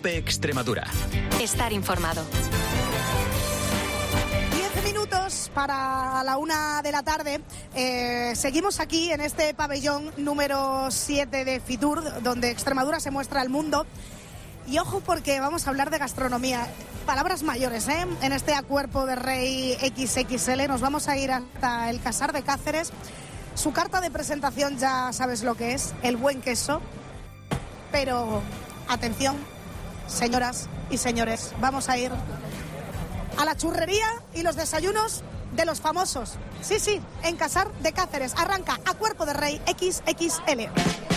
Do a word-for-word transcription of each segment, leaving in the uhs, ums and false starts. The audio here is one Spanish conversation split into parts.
COPE Extremadura. Estar informado. Diez minutos para la una de la tarde. Eh, seguimos aquí en este pabellón número siete de Fitur, donde Extremadura se muestra al mundo. Y ojo, porque vamos a hablar de gastronomía. Palabras mayores, ¿eh? En este Acuerpo de Rey equis equis ele nos vamos a ir hasta el Casar de Cáceres. Su carta de presentación ya sabes lo que es, el buen queso. Pero, atención, señoras y señores, vamos a ir a la churrería y los desayunos de los famosos. Sí, sí, en Casar de Cáceres. Arranca Acuerpo de Rey equis equis ele.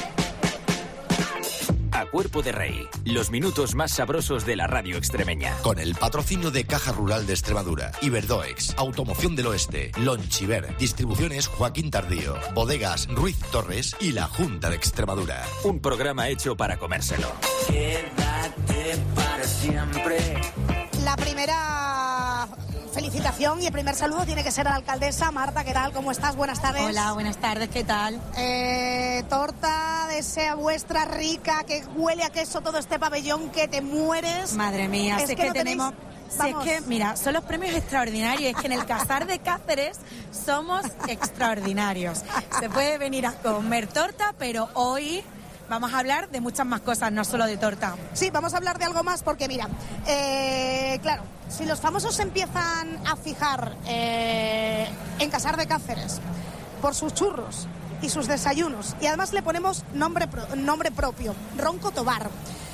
A Cuerpo de Rey, los minutos más sabrosos de la radio extremeña. Con el patrocinio de Caja Rural de Extremadura, Iberdoex, Automoción del Oeste, Lonchiver, Distribuciones Joaquín Tardío, Bodegas Ruiz Torres y la Junta de Extremadura. Un programa hecho para comérselo. Quédate para siempre. La primera felicitación y el primer saludo tiene que ser a la alcaldesa. Marta, ¿qué tal? ¿Cómo estás? Buenas tardes. Hola, buenas tardes, ¿qué tal? Eh, torta desea vuestra rica, que huele a queso todo este pabellón, que te mueres. Madre mía, es si que, es que no tenemos... tenéis... Si es que, mira, son los premios extraordinarios. Es que en el Casar de Cáceres somos extraordinarios. Se puede venir a comer torta, pero hoy... vamos a hablar de muchas más cosas, no solo de torta. Sí, vamos a hablar de algo más porque, mira, eh, claro, si los famosos se empiezan a fijar eh, en Casar de Cáceres por sus churros y sus desayunos, y además le ponemos nombre, pro, nombre propio, Ronco Tobar.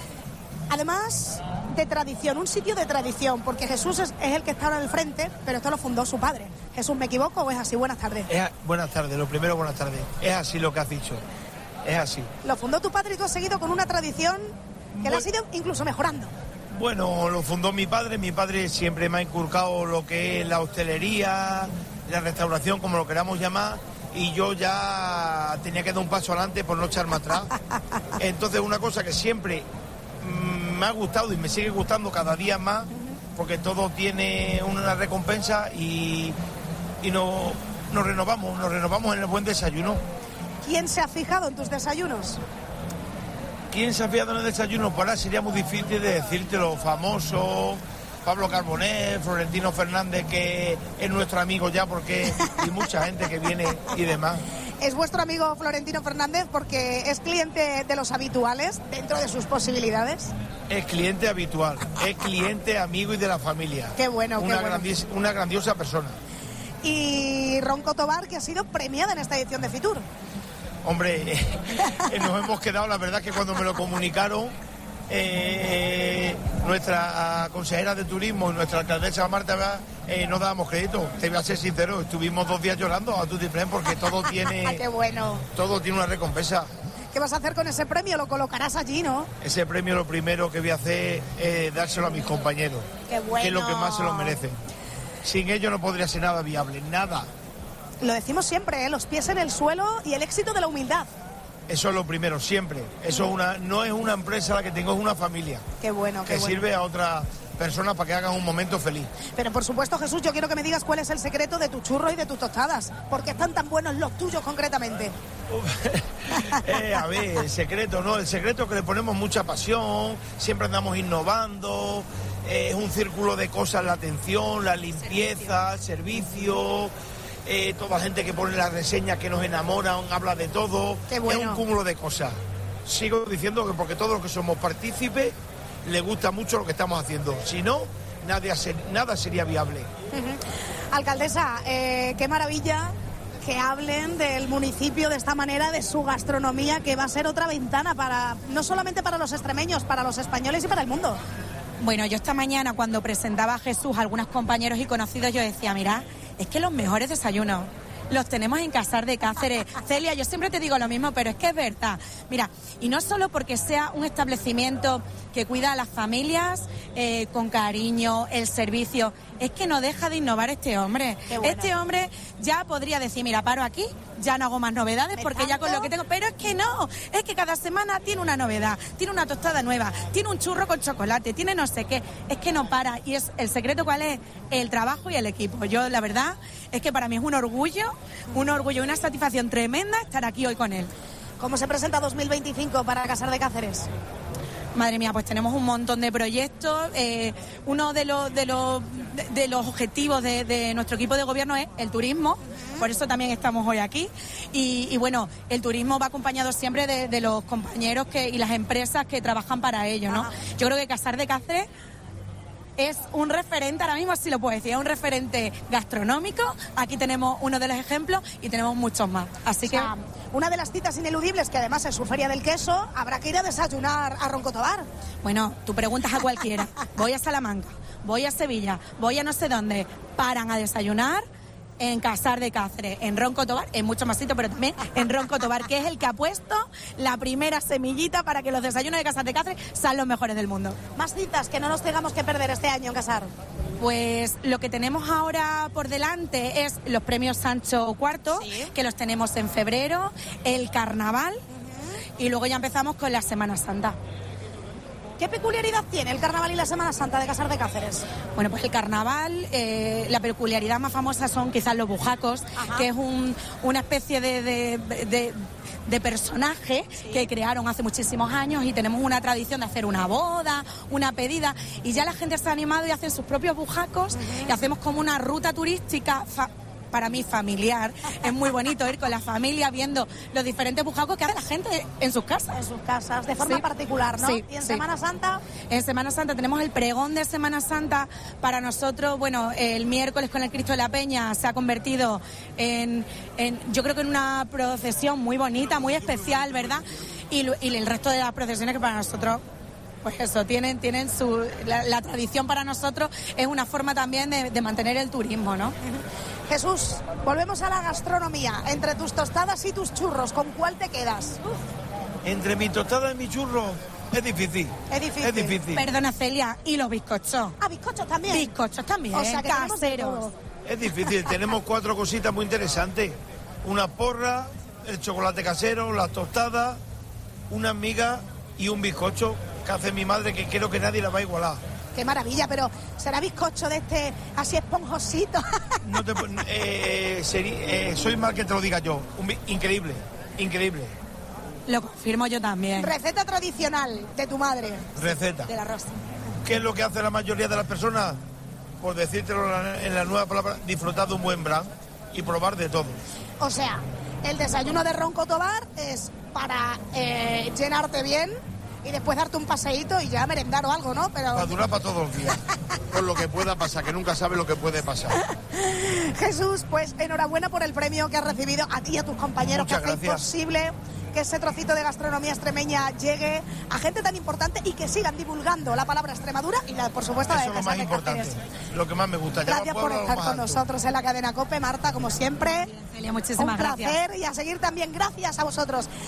Además de tradición, un sitio de tradición, porque Jesús es, es el que está ahora al frente, pero esto lo fundó su padre. Jesús, ¿me equivoco o es así? Buenas tardes. Es, buenas tardes, lo primero, buenas tardes. Es así lo que has dicho. Es así. Lo fundó tu padre y tú has seguido con una tradición que bueno, la has ido incluso mejorando. Bueno, lo fundó mi padre. Mi padre siempre me ha inculcado lo que es la hostelería, la restauración, como lo queramos llamar, y yo ya tenía que dar un paso adelante por no echarme atrás. Entonces, una cosa que siempre mmm, me ha gustado y me sigue gustando cada día más, porque todo tiene una recompensa y, y no, nos renovamos, nos renovamos en el buen desayuno. ¿Quién se ha fijado en tus desayunos? ¿Quién se ha fijado en el desayuno? Pues ahora sería muy difícil de decirte los famosos, Pablo Carbonell, Florentino Fernández, que es nuestro amigo ya porque hay mucha gente que viene y demás. Es vuestro amigo Florentino Fernández porque es cliente de los habituales dentro de sus posibilidades. Es cliente habitual, es cliente amigo y de la familia. Qué bueno, una qué bueno. Grandis, una grandiosa persona. Y Ronco Tobar, que ha sido premiada en esta edición de Fitur. Hombre, eh, nos hemos quedado, la verdad que cuando me lo comunicaron, eh, nuestra consejera de turismo y nuestra alcaldesa Marta, eh, no dábamos crédito. Te voy a ser sincero, estuvimos dos días llorando a tutti frutti porque todo tiene, ¡qué bueno! Todo tiene una recompensa. ¿Qué vas a hacer con ese premio? Lo colocarás allí, ¿no? Ese premio lo primero que voy a hacer es dárselo a mis compañeros. ¡Qué bueno! Que es lo que más se lo merecen. Sin ellos no podría ser nada viable, nada. Lo decimos siempre, ¿eh? Los pies en el suelo y el éxito de la humildad. Eso es lo primero, siempre. Eso es una, no es una empresa la que tengo, es una familia. Qué bueno, qué que bueno. sirve a otras personas para que hagan un momento feliz. Pero por supuesto, Jesús, yo quiero que me digas cuál es el secreto de tu churro y de tus tostadas. ¿Por qué están tan buenos los tuyos concretamente? eh, a ver, el secreto, ¿no? El secreto es que le ponemos mucha pasión, siempre andamos innovando, eh, es un círculo de cosas, la atención, la limpieza, servicio... Eh, toda la gente que pone las reseñas que nos enamoran, habla de todo. Qué bueno. Es un cúmulo de cosas. Sigo diciendo que porque todos los que somos partícipes les gusta mucho lo que estamos haciendo. Si no, nada, nada sería viable. Uh-huh. Alcaldesa, eh, qué maravilla que hablen del municipio de esta manera, de su gastronomía, que va a ser otra ventana para no solamente para los extremeños, para los españoles y para el mundo. Bueno, yo esta mañana cuando presentaba a Jesús a algunos compañeros y conocidos, yo decía, mira, es que los mejores desayunos los tenemos en Casar de Cáceres. Celia, yo siempre te digo lo mismo, pero es que es verdad. Mira, y no solo porque sea un establecimiento que cuida a las familias eh, con cariño, el servicio, es que no deja de innovar este hombre. Este hombre ya podría decir, mira, paro aquí, ya no hago más novedades porque ya con lo que tengo, pero es que no, es que cada semana tiene una novedad, tiene una tostada nueva, tiene un churro con chocolate, tiene no sé qué, es que no para. Y es el secreto, ¿cuál es? El trabajo y el equipo. Yo, la verdad, es que para mí es un orgullo, un orgullo y una satisfacción tremenda estar aquí hoy con él. ¿Cómo se presenta dos mil veinticinco para Casar de Cáceres? Madre mía, pues tenemos un montón de proyectos. Eh, uno de los de los de, de los objetivos de, de nuestro equipo de gobierno es el turismo. Por eso también estamos hoy aquí. Y, y bueno, el turismo va acompañado siempre de, de los compañeros que y las empresas que trabajan para ello, ¿no? Ajá. Yo creo que Cassar de Cáceres es un referente, ahora mismo sí lo puedo decir, es un referente gastronómico. Aquí tenemos uno de los ejemplos y tenemos muchos más. Así o que sea, una de las citas ineludibles, que además es su feria del queso, habrá que ir a desayunar a Ronco Tobar. Bueno, tú preguntas a cualquiera. Voy a Salamanca, voy a Sevilla, voy a no sé dónde, paran a desayunar en Cassar de Cáceres, en Ronco Tobar, en muchos más sitios, pero también en Ronco Tobar, que es el que ha puesto la primera semillita para que los desayunos de Cassar de Cáceres sean los mejores del mundo. Más citas que no nos tengamos que perder este año en Cassar. Pues lo que tenemos ahora por delante es los premios Sancho cuarto, ¿sí? Que los tenemos en febrero, el carnaval, uh-huh. Y luego ya empezamos con la Semana Santa. ¿Qué peculiaridad tiene el carnaval y la Semana Santa de Cassar de Cáceres? Bueno, pues el carnaval, eh, la peculiaridad más famosa son quizás los bujacos, ajá. Que es un, una especie de, de, de, de personaje, sí. Que crearon hace muchísimos años y tenemos una tradición de hacer una boda, una pedida, y ya la gente se ha animado y hacen sus propios bujacos, uh-huh. Y hacemos como una ruta turística fa- para mí familiar. Es muy bonito ir con la familia viendo los diferentes bujacos que hace la gente en sus casas. En sus casas, de forma sí. particular, ¿no? Sí, ¿Y en sí. Semana Santa? En Semana Santa tenemos el pregón de Semana Santa. Para nosotros, bueno, el miércoles con el Cristo de la Peña se ha convertido en, en yo creo que en una procesión muy bonita, muy especial, ¿verdad? Y, y el resto de las procesiones que para nosotros, pues eso, tienen, tienen su... La, la tradición para nosotros es una forma también de, de mantener el turismo, ¿no? Jesús, volvemos a la gastronomía. Entre tus tostadas y tus churros, ¿con cuál te quedas? Uf. Entre mi tostada y mi churro es difícil. Es difícil. Es difícil. Perdona, Celia, ¿y los bizcochos? Ah, bizcochos también. Bizcochos también, o sea, que caseros. Es difícil, tenemos cuatro cositas muy interesantes. Una porra, el chocolate casero, las tostadas, una miga y un bizcocho que hace mi madre, que creo que nadie la va a igualar. Qué maravilla, pero ¿será bizcocho de este así esponjosito? No te, eh, seri, eh, soy mal que te lo diga yo. Un, increíble, increíble. Lo confirmo yo también. Receta tradicional de tu madre. Receta. Del arroz. ¿Qué es lo que hace la mayoría de las personas? Por decírtelo en la nueva palabra, disfrutar de un buen brand y probar de todo. O sea, el desayuno de Ronco Tobar es para eh, llenarte bien y después darte un paseíto y ya merendar o algo, ¿no? Pero... Para durar para todos los días. Por lo que pueda pasar, que nunca sabe lo que puede pasar. Jesús, pues enhorabuena por el premio que has recibido, a ti y a tus compañeros. Muchas que hacéis gracias. posible que ese trocito de gastronomía extremeña llegue a gente tan importante y que sigan divulgando la palabra Extremadura y la, por supuesto, la Eso de es lo más Cassar de importante, Cáceres. lo que más me gusta. Gracias por estar con nosotros en la cadena COPE, Marta, como siempre. Celia, muchísimas un placer gracias. y a seguir también. Gracias a vosotros.